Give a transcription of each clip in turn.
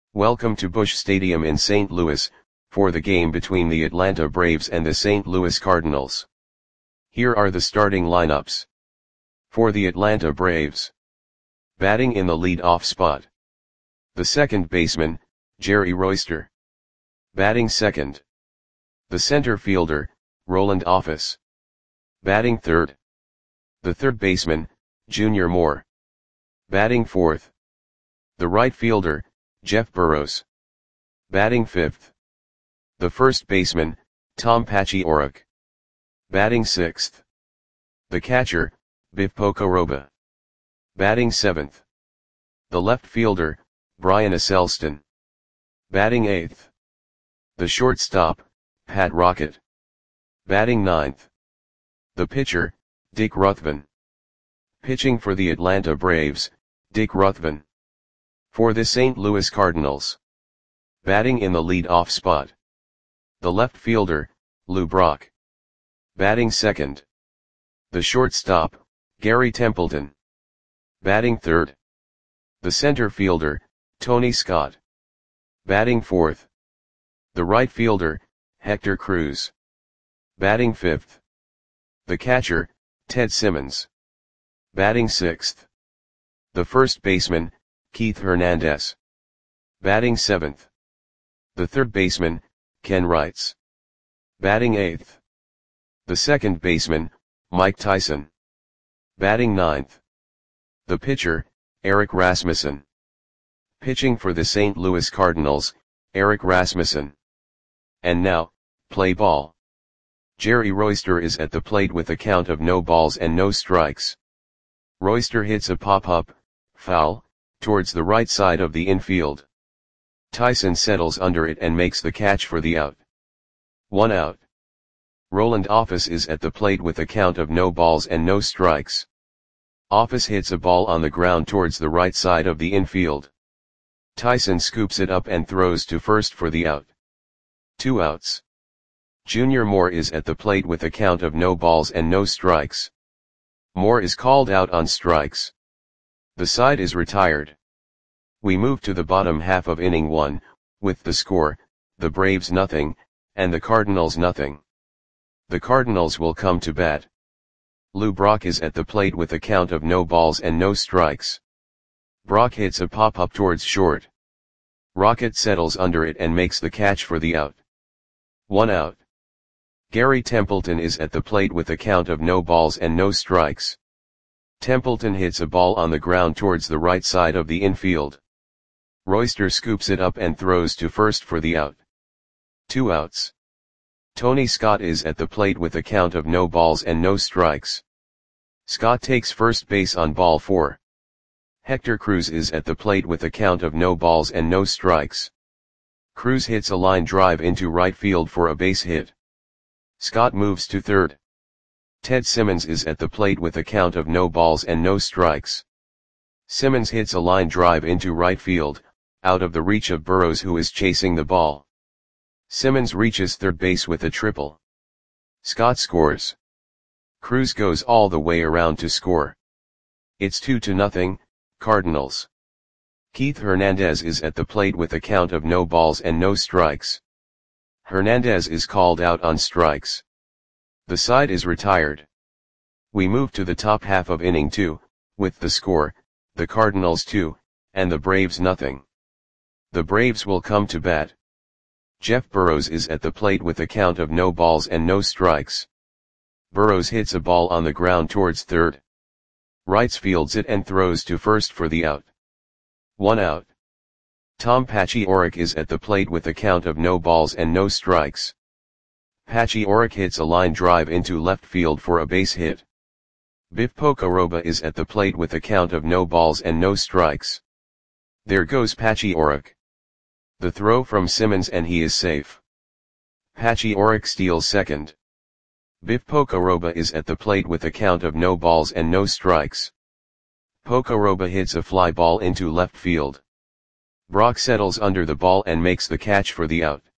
Welcome to Busch Stadium in St. Louis, for the game between the Atlanta Braves and the St. Louis Cardinals. Here are the starting lineups. For the Atlanta Braves. Batting in the lead-off spot. The second baseman, Jerry Royster. Batting second. The center fielder, Roland Office. Batting third. The third baseman, Junior Moore. Batting fourth. The right fielder, Jeff Burroughs. Batting fifth. The first baseman, Tom Paciorek. Batting sixth. The catcher, Biff Pocoroba. Batting seventh. The left fielder, Brian Acelston. Batting eighth. The shortstop, Pat Rocket. Batting ninth. The pitcher, Dick Ruthven. Pitching for the Atlanta Braves, Dick Ruthven. For the St. Louis Cardinals. Batting in the lead-off spot. The left fielder, Lou Brock. Batting second. The shortstop, Gary Templeton. Batting third. The center fielder, Tony Scott. Batting fourth. The right fielder, Hector Cruz. Batting fifth. The catcher, Ted Simmons. Batting sixth. The first baseman, Keith Hernandez. Batting seventh. The third baseman, Ken Wrights. Batting eighth. The second baseman, Mike Tyson. Batting ninth. The pitcher, Eric Rasmussen. Pitching for the St. Louis Cardinals, Eric Rasmussen. And now, play ball. Jerry Royster is at the plate with a count of no balls and no strikes. Royster hits a pop-up, foul, towards the right side of the infield. Tyson settles under it and makes the catch for the out. 1 out. Roland Office is at the plate with a count of no balls and no strikes. Office hits a ball on the ground towards the right side of the infield. Tyson scoops it up and throws to first for the out. 2 outs. Junior Moore is at the plate with a count of no balls and no strikes. Moore is called out on strikes. The side is retired. We move to the bottom half of inning 1, with the score, the Braves nothing, and the Cardinals nothing. The Cardinals will come to bat. Lou Brock is at the plate with a count of no balls and no strikes. Brock hits a pop-up towards short. Rocket settles under it and makes the catch for the out. 1 out. Gary Templeton is at the plate with a count of no balls and no strikes. Templeton hits a ball on the ground towards the right side of the infield. Royster scoops it up and throws to first for the out. 2 outs. Tony Scott is at the plate with a count of no balls and no strikes. Scott takes first base on ball 4. Hector Cruz is at the plate with a count of no balls and no strikes. Cruz hits a line drive into right field for a base hit. Scott moves to third. Ted Simmons is at the plate with a count of no balls and no strikes. Simmons hits a line drive into right field, out of the reach of Burroughs who is chasing the ball. Simmons reaches third base with a triple. Scott scores. Cruz goes all the way around to score. It's 2-0, Cardinals. Keith Hernandez is at the plate with a count of no balls and no strikes. Hernandez is called out on strikes. The side is retired. We move to the top half of inning 2, with the score, the Cardinals 2, and the Braves nothing. The Braves will come to bat. Jeff Burroughs is at the plate with a count of no balls and no strikes. Burroughs hits a ball on the ground towards third. Wrights fields it and throws to first for the out. 1 out. Tom Paciorek is at the plate with a count of no balls and no strikes. Paciorek hits a line drive into left field for a base hit. Biff Pocoroba is at the plate with a count of no balls and no strikes. There goes Paciorek. The throw from Simmons and he is safe. Paciorek steals second. Biff Pocoroba is at the plate with a count of no balls and no strikes. Pocoroba hits a fly ball into left field. Brock settles under the ball and makes the catch for the out.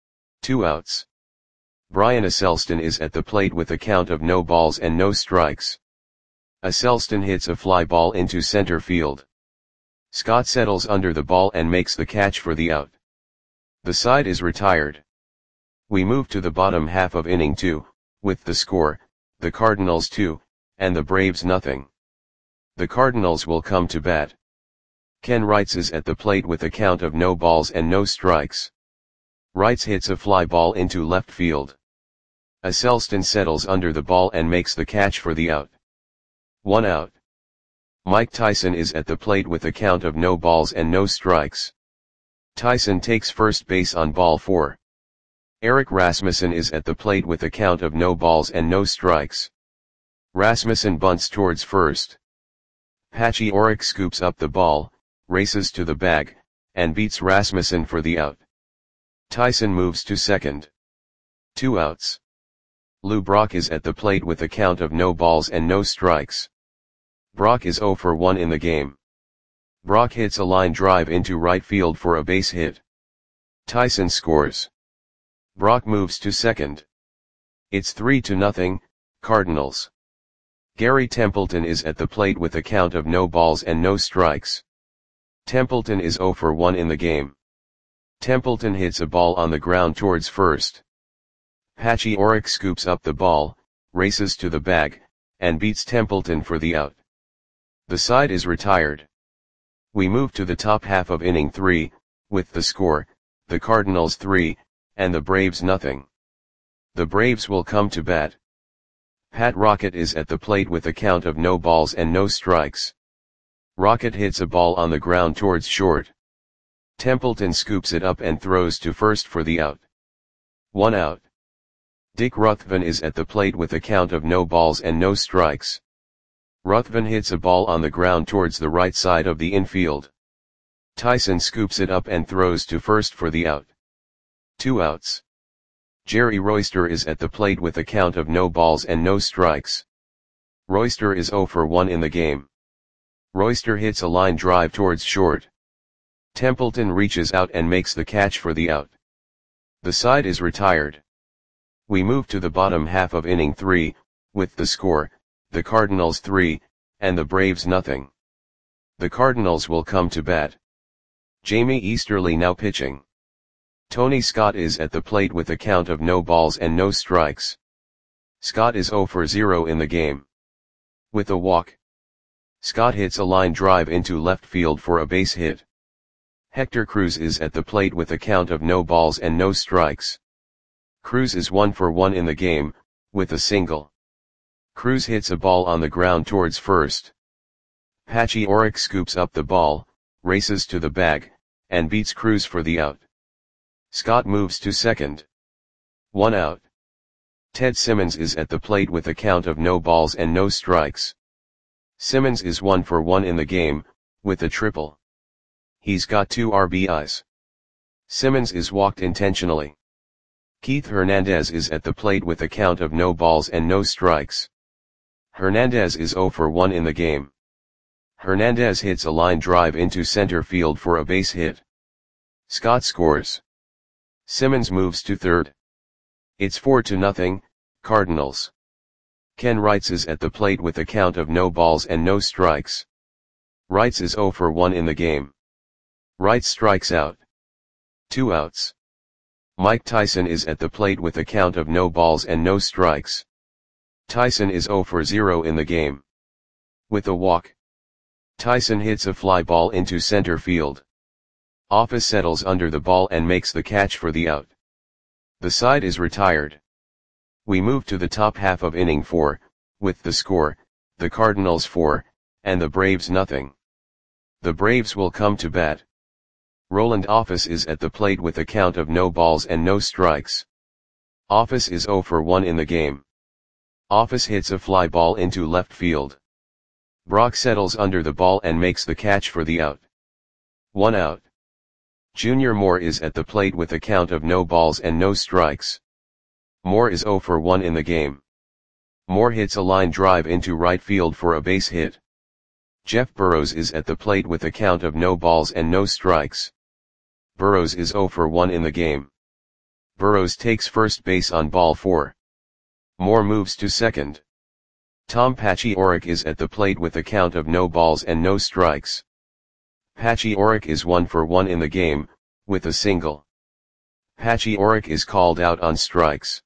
2 outs. Brian Acelston is at the plate with a count of no balls and no strikes. Acelston hits a fly ball into center field. Scott settles under the ball and makes the catch for the out. The side is retired. We move to the bottom half of inning 2, with the score, the Cardinals 2, and the Braves nothing. The Cardinals will come to bat. Ken Wrights is at the plate with a count of no balls and no strikes. Wrights hits a fly ball into left field. Asselston settles under the ball and makes the catch for the out. 1 out. Mike Tyson is at the plate with a count of no balls and no strikes. Tyson takes first base on ball 4. Erik Rasmussen is at the plate with a count of no balls and no strikes. Rasmussen bunts towards first. Patchy Auroch scoops up the ball, races to the bag, and beats Rasmussen for the out. Tyson moves to second. 2 outs. Lou Brock is at the plate with a count of no balls and no strikes. Brock is 0 for 1 in the game. Brock hits a line drive into right field for a base hit. Tyson scores. Brock moves to second. It's 3-0, Cardinals. Gary Templeton is at the plate with a count of no balls and no strikes. Templeton is 0 for 1 in the game. Templeton hits a ball on the ground towards first. Patchy Auroch scoops up the ball, races to the bag, and beats Templeton for the out. The side is retired. We move to the top half of inning 3, with the score, the Cardinals 3, and the Braves nothing. The Braves will come to bat. Pat Rocket is at the plate with a count of no balls and no strikes. Rocket hits a ball on the ground towards short. Templeton scoops it up and throws to first for the out. 1 out. Dick Ruthven is at the plate with a count of no balls and no strikes. Ruthven hits a ball on the ground towards the right side of the infield. Tyson scoops it up and throws to first for the out. 2 outs. Jerry Royster is at the plate with a count of no balls and no strikes. Royster is 0 for 1 in the game. Royster hits a line drive towards short. Templeton reaches out and makes the catch for the out. The side is retired. We move to the bottom half of inning 3, with the score, the Cardinals 3, and the Braves nothing. The Cardinals will come to bat. Jamie Easterly now pitching. Tony Scott is at the plate with a count of no balls and no strikes. Scott is 0 for 0 in the game. With a walk. Scott hits a line drive into left field for a base hit. Hector Cruz is at the plate with a count of no balls and no strikes. Cruz is 1 for 1 in the game, with a single. Cruz hits a ball on the ground towards first. Patchy Auroch scoops up the ball, races to the bag, and beats Cruz for the out. Scott moves to second. 1 out. Ted Simmons is at the plate with a count of no balls and no strikes. Simmons is 1 for 1 in the game, with a triple. He's got 2 RBIs. Simmons is walked intentionally. Keith Hernandez is at the plate with a count of no balls and no strikes. Hernandez is 0 for 1 in the game. Hernandez hits a line drive into center field for a base hit. Scott scores. Simmons moves to third. It's 4-0, Cardinals. Ken Wrights is at the plate with a count of no balls and no strikes. Wrights is 0 for 1 in the game. Wrights strikes out. 2 outs. Mike Tyson is at the plate with a count of no balls and no strikes. Tyson is 0 for 0 in the game. With a walk. Tyson hits a fly ball into center field. Office settles under the ball and makes the catch for the out. The side is retired. We move to the top half of inning 4, with the score, the Cardinals 4, and the Braves nothing. The Braves will come to bat. Roland Office is at the plate with a count of no balls and no strikes. Office is 0 for 1 in the game. Office hits a fly ball into left field. Brock settles under the ball and makes the catch for the out. 1 out. Junior Moore is at the plate with a count of no balls and no strikes. Moore is 0 for 1 in the game. Moore hits a line drive into right field for a base hit. Jeff Burrows is at the plate with a count of no balls and no strikes. Burrows is 0 for 1 in the game. Burrows takes first base on ball 4. Moore moves to second. Tom Patchy Auroch is at the plate with a count of no balls and no strikes. Pachioric is 1 for 1 in the game, with a single. Pachioric is called out on strikes.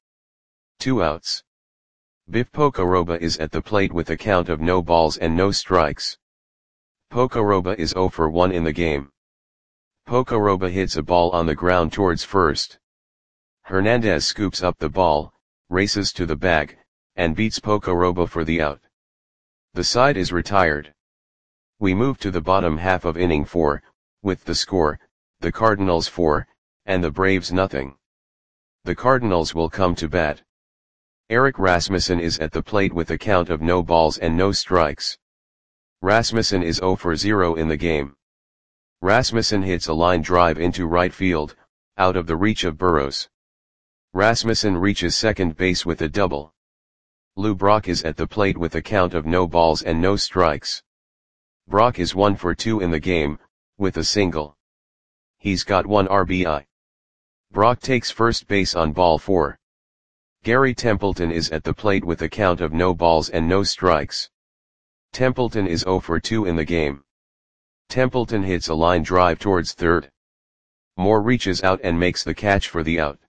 2 outs. Biff Pocoroba is at the plate with a count of no balls and no strikes. Pocoroba is 0 for 1 in the game. Pocoroba hits a ball on the ground towards first. Hernandez scoops up the ball, races to the bag, and beats Pocoroba for the out. The side is retired. We move to the bottom half of inning 4, with the score, the Cardinals 4, and the Braves nothing. The Cardinals will come to bat. Eric Rasmussen is at the plate with a count of no balls and no strikes. Rasmussen is 0 for 0 in the game. Rasmussen hits a line drive into right field, out of the reach of Burrows. Rasmussen reaches second base with a double. Lou Brock is at the plate with a count of no balls and no strikes. Brock is 1 for 2 in the game, with a single. He's got 1 RBI. Brock takes first base on ball 4. Gary Templeton is at the plate with a count of no balls and no strikes. Templeton is 0 for 2 in the game. Templeton hits a line drive towards third. Moore reaches out and makes the catch for the out.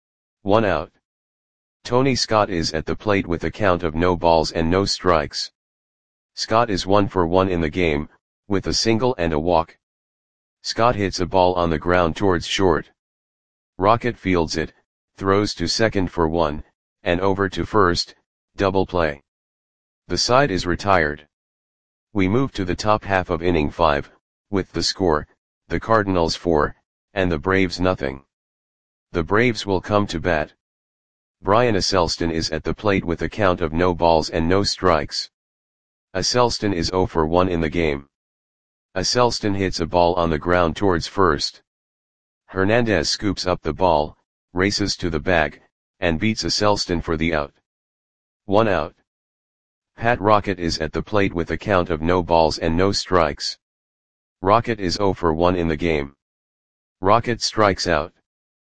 1 out. Tony Scott is at the plate with a count of no balls and no strikes. Scott is 1 for 1 in the game, with a single and a walk. Scott hits a ball on the ground towards short. Rocket fields it, throws to second for 1, and over to first, double play. The side is retired. We move to the top half of inning 5, with the score, the Cardinals 4, and the Braves nothing. The Braves will come to bat. Brian Asselston is at the plate with a count of no balls and no strikes. Asselston is 0 for 1 in the game. Asselston hits a ball on the ground towards first. Hernandez scoops up the ball, races to the bag, and beats Asselston for the out. 1 out. Pat Rocket is at the plate with a count of no balls and no strikes. Rocket is 0 for 1 in the game. Rocket strikes out.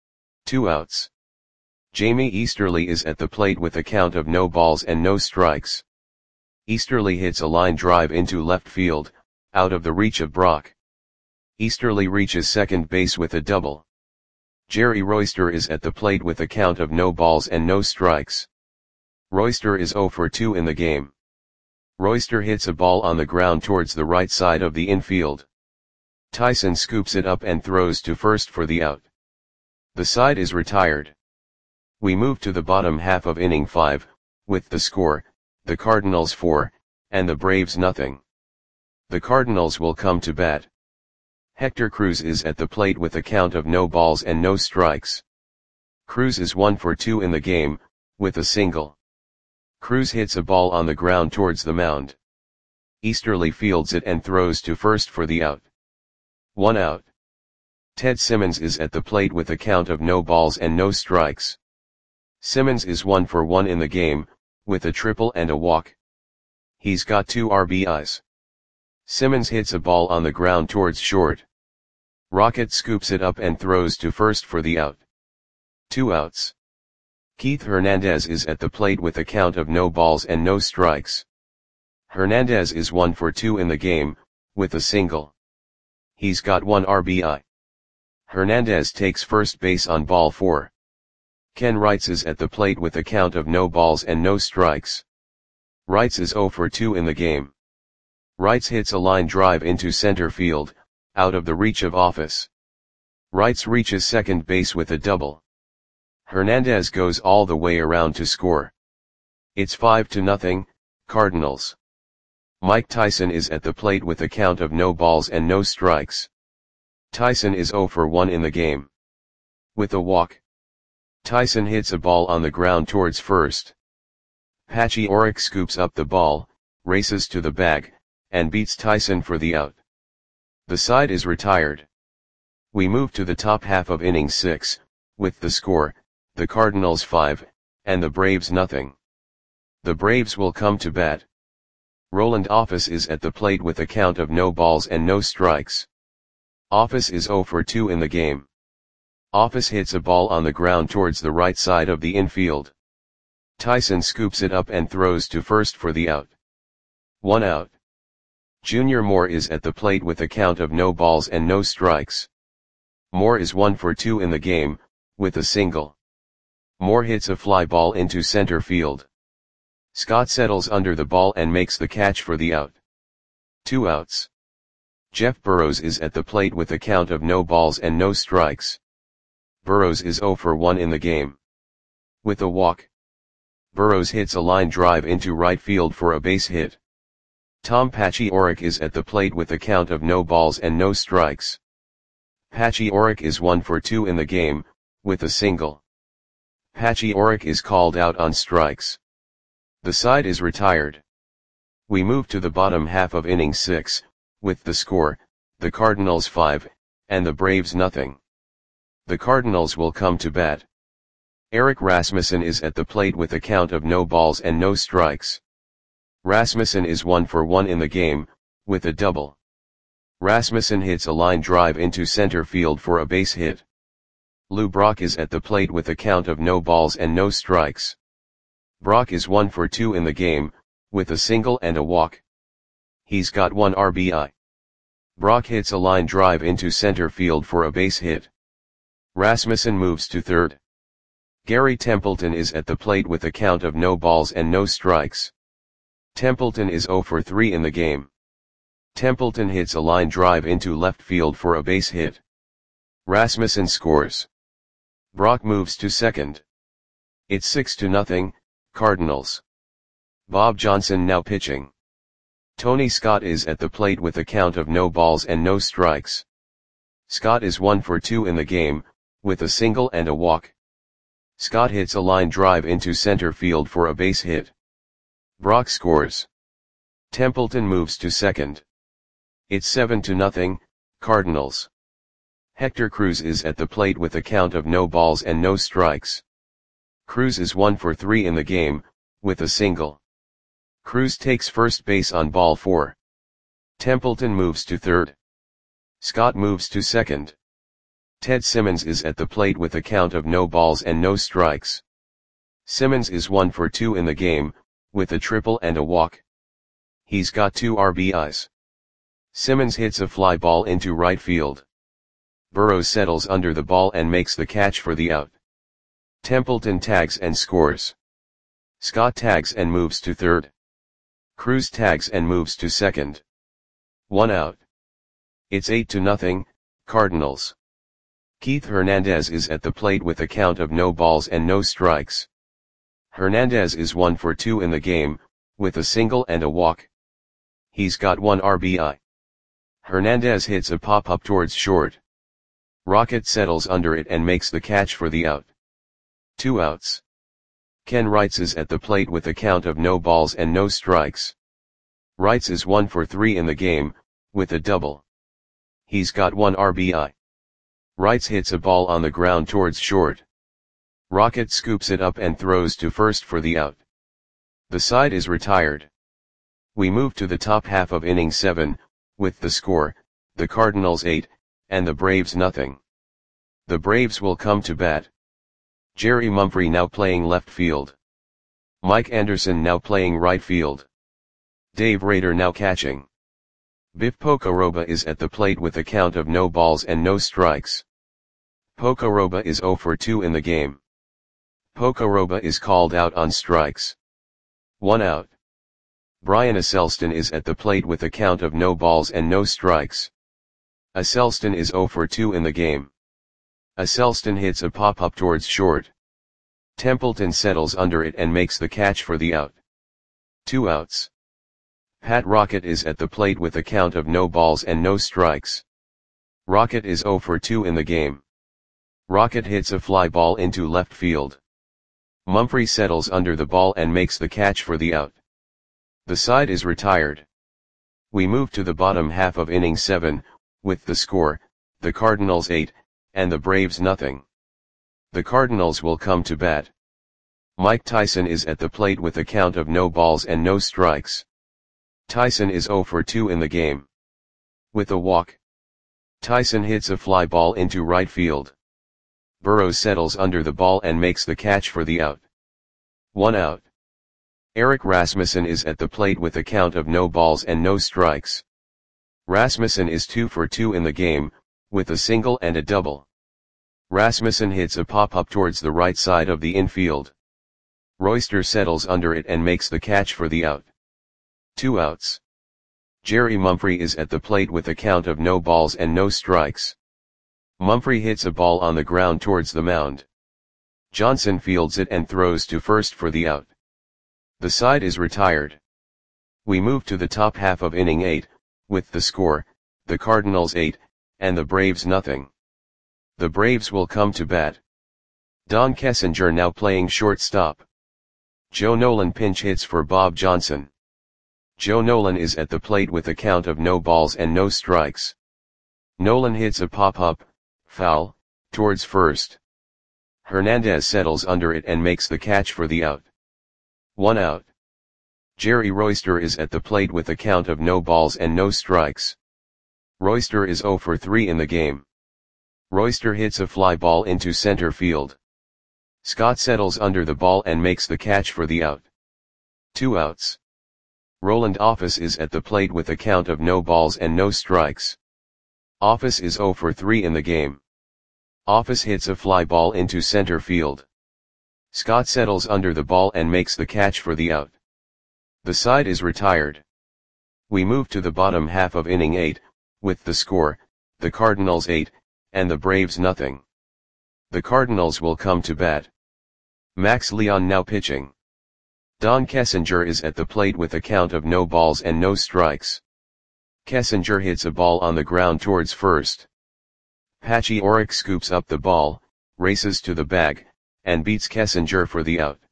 2 outs. Jamie Easterly is at the plate with a count of no balls and no strikes. Easterly hits a line drive into left field, out of the reach of Brock. Easterly reaches second base with a double. Jerry Royster is at the plate with a count of no balls and no strikes. Royster is 0 for 2 in the game. Royster hits a ball on the ground towards the right side of the infield. Tyson scoops it up and throws to first for the out. The side is retired. We move to the bottom half of inning 5, with the score, the Cardinals 4, and the Braves nothing. The Cardinals will come to bat. Hector Cruz is at the plate with a count of no balls and no strikes. Cruz is 1 for 2 in the game, with a single. Cruz hits a ball on the ground towards the mound. Easterly fields it and throws to first for the out. 1 out. Ted Simmons is at the plate with a count of no balls and no strikes. Simmons is 1 for 1 in the game, with a triple and a walk. He's got 2 RBIs. Simmons hits a ball on the ground towards short. Rocket scoops it up and throws to first for the out. 2 outs. Keith Hernandez is at the plate with a count of no balls and no strikes. Hernandez is 1 for 2 in the game, with a single. He's got 1 RBI. Hernandez takes first base on ball 4. Ken Wrights is at the plate with a count of no balls and no strikes. Wrights is 0 for 2 in the game. Wrights hits a line drive into center field, out of the reach of Office. Wrights reaches second base with a double. Hernandez goes all the way around to score. It's 5-0, Cardinals. Mike Tyson is at the plate with a count of no balls and no strikes. Tyson is 0 for 1 in the game. With a walk. Tyson hits a ball on the ground towards first. Pachioric scoops up the ball, races to the bag, and beats Tyson for the out. The side is retired. We move to the top half of inning 6, with the score, the Cardinals 5, and the Braves nothing. The Braves will come to bat. Roland Office is at the plate with a count of no balls and no strikes. Office is 0 for 2 in the game. Office hits a ball on the ground towards the right side of the infield. Tyson scoops it up and throws to first for the out. 1 out. Junior Moore is at the plate with a count of no balls and no strikes. Moore is 1 for 2 in the game, with a single. Moore hits a fly ball into center field. Scott settles under the ball and makes the catch for the out. 2 outs. Jeff Burrows is at the plate with a count of no balls and no strikes. Burrows is 0 for 1 in the game. With a walk. Burrows hits a line drive into right field for a base hit. Tom Paciorek is at the plate with a count of no balls and no strikes. Paciorek is 1 for 2 in the game, with a single. Paciorek is called out on strikes. The side is retired. We move to the bottom half of inning 6, with the score, the Cardinals 5, and the Braves nothing. The Cardinals will come to bat. Erik Rasmussen is at the plate with a count of no balls and no strikes. Rasmussen is 1 for 1 in the game, with a double. Rasmussen hits a line drive into center field for a base hit. Lou Brock is at the plate with a count of no balls and no strikes. Brock is 1 for 2 in the game, with a single and a walk. He's got 1 RBI. Brock hits a line drive into center field for a base hit. Rasmussen moves to third. Gary Templeton is at the plate with a count of no balls and no strikes. Templeton is 0 for 3 in the game. Templeton hits a line drive into left field for a base hit. Rasmussen scores. Brock moves to second. It's 6-0, Cardinals. Bob Johnson now pitching. Tony Scott is at the plate with a count of no balls and no strikes. Scott is 1 for 2 in the game, with a single and a walk. Scott hits a line drive into center field for a base hit. Brock scores. Templeton moves to second. It's 7-0, Cardinals. Hector Cruz is at the plate with a count of no balls and no strikes. Cruz is 1 for 3 in the game, with a single. Cruz takes first base on ball 4. Templeton moves to third. Scott moves to second. Ted Simmons is at the plate with a count of no balls and no strikes. Simmons is 1 for 2 in the game, with a triple and a walk. He's got 2 RBIs. Simmons hits a fly ball into right field. Burrows settles under the ball and makes the catch for the out. Templeton tags and scores. Scott tags and moves to third. Cruz tags and moves to second. 1 out. It's 8-0, Cardinals. Keith Hernandez is at the plate with a count of no balls and no strikes. Hernandez is 1 for 2 in the game, with a single and a walk. He's got 1 RBI. Hernandez hits a pop-up towards short. Rocket settles under it and makes the catch for the out. 2 outs. Ken Wrights is at the plate with a count of no balls and no strikes. Wrights is 1 for 3 in the game, with a double. He's got 1 RBI. Wrights hits a ball on the ground towards short. Rocket scoops it up and throws to first for the out. The side is retired. We move to the top half of inning 7, with the score, the Cardinals 8, and the Braves nothing. The Braves will come to bat. Jerry Mumphrey now playing left field. Mike Anderson now playing right field. Dave Rader now catching. Biff Pocoroba is at the plate with a count of no balls and no strikes. Pocoroba is 0 for 2 in the game. Pocoroba is called out on strikes. 1 out. Brian Aselston is at the plate with a count of no balls and no strikes. Aselston is 0 for 2 in the game. Aselston hits a pop-up towards short. Templeton settles under it and makes the catch for the out. 2 outs. Pat Rocket is at the plate with a count of no balls and no strikes. Rocket is 0 for 2 in the game. Rocket hits a fly ball into left field. Mumphrey settles under the ball and makes the catch for the out. The side is retired. We move to the bottom half of inning 7, with the score, the Cardinals 8, and the Braves nothing. The Cardinals will come to bat. Mike Tyson is at the plate with a count of no balls and no strikes. Tyson is 0 for 2 in the game. With a walk. Tyson hits a fly ball into right field. Burrows settles under the ball and makes the catch for the out. 1 out. Erik Rasmussen is at the plate with a count of no balls and no strikes. Rasmussen is 2 for 2 in the game, with a single and a double. Rasmussen hits a pop-up towards the right side of the infield. Royster settles under it and makes the catch for the out. 2 outs. Jerry Mumphrey is at the plate with a count of no balls and no strikes. Mumphrey hits a ball on the ground towards the mound. Johnson fields it and throws to first for the out. The side is retired. We move to the top half of inning 8, with the score, the Cardinals 8, and the Braves nothing. The Braves will come to bat. Don Kessinger now playing shortstop. Joe Nolan pinch hits for Bob Johnson. Joe Nolan is at the plate with a count of no balls and no strikes. Nolan hits a pop-up, foul, towards first. Hernandez settles under it and makes the catch for the out. 1 out. Jerry Royster is at the plate with a count of no balls and no strikes. Royster is 0 for 3 in the game. Royster hits a fly ball into center field. Scott settles under the ball and makes the catch for the out. 2 outs. Roland Office is at the plate with a count of no balls and no strikes. Office is 0 for 3 in the game. Office hits a fly ball into center field. Scott settles under the ball and makes the catch for the out. The side is retired. We move to the bottom half of inning 8, with the score, the Cardinals 8, and the Braves nothing. The Cardinals will come to bat. Max Leon now pitching. Don Kessinger is at the plate with a count of no balls and no strikes. Kessinger hits a ball on the ground towards first. Patchy Orrick scoops up the ball, races to the bag, and beats Kessinger for the out.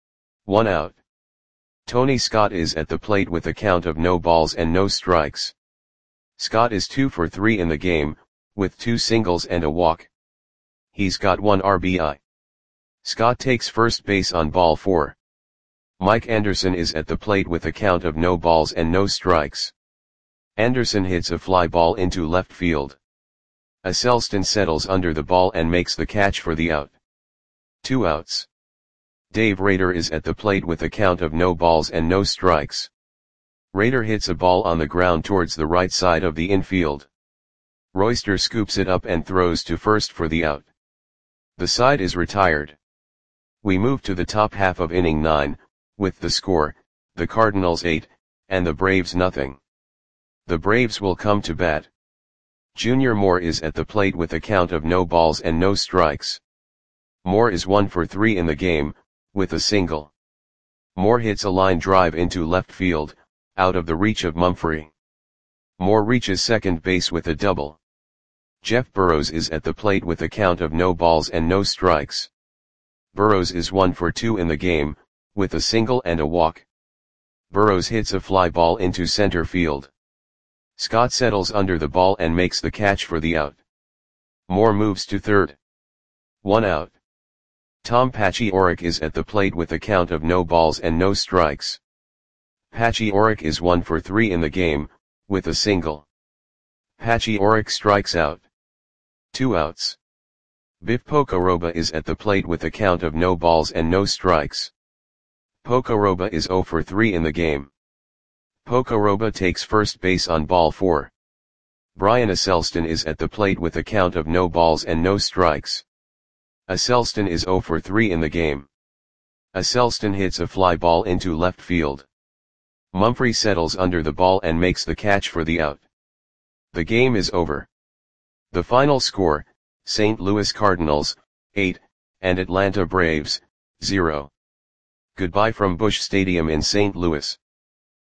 1 out. Tony Scott is at the plate with a count of no balls and no strikes. Scott is 2 for 3 in the game, with 2 singles and a walk. He's got 1 RBI. Scott takes first base on ball 4. Mike Anderson is at the plate with a count of no balls and no strikes. Anderson hits a fly ball into left field. Asselston settles under the ball and makes the catch for the out. 2 outs. Dave Rader is at the plate with a count of no balls and no strikes. Rader hits a ball on the ground towards the right side of the infield. Royster scoops it up and throws to first for the out. The side is retired. We move to the top half of inning 9, with the score, the Cardinals 8, and the Braves nothing. The Braves will come to bat. Junior Moore is at the plate with a count of no balls and no strikes. Moore is 1 for 3 in the game, with a single. Moore hits a line drive into left field, out of the reach of Mumphrey. Moore reaches second base with a double. Jeff Burrows is at the plate with a count of no balls and no strikes. Burrows is 1 for 2 in the game, with a single and a walk. Burrows hits a fly ball into center field. Scott settles under the ball and makes the catch for the out. Moore moves to third. 1 out. Tom Patchy Orrick is at the plate with a count of no balls and no strikes. Patchy Orrick is 1 for 3 in the game, with a single. Patchy Orrick strikes out. 2 outs. Biff Pocoroba is at the plate with a count of no balls and no strikes. Pocoroba is 0 for 3 in the game. Pocoroba takes first base on ball 4. Brian Asselston is at the plate with a count of no balls and no strikes. Asselston is 0 for 3 in the game. Asselston hits a fly ball into left field. Mumphrey settles under the ball and makes the catch for the out. The game is over. The final score, St. Louis Cardinals, 8, and Atlanta Braves, 0. Goodbye from Busch Stadium in St. Louis.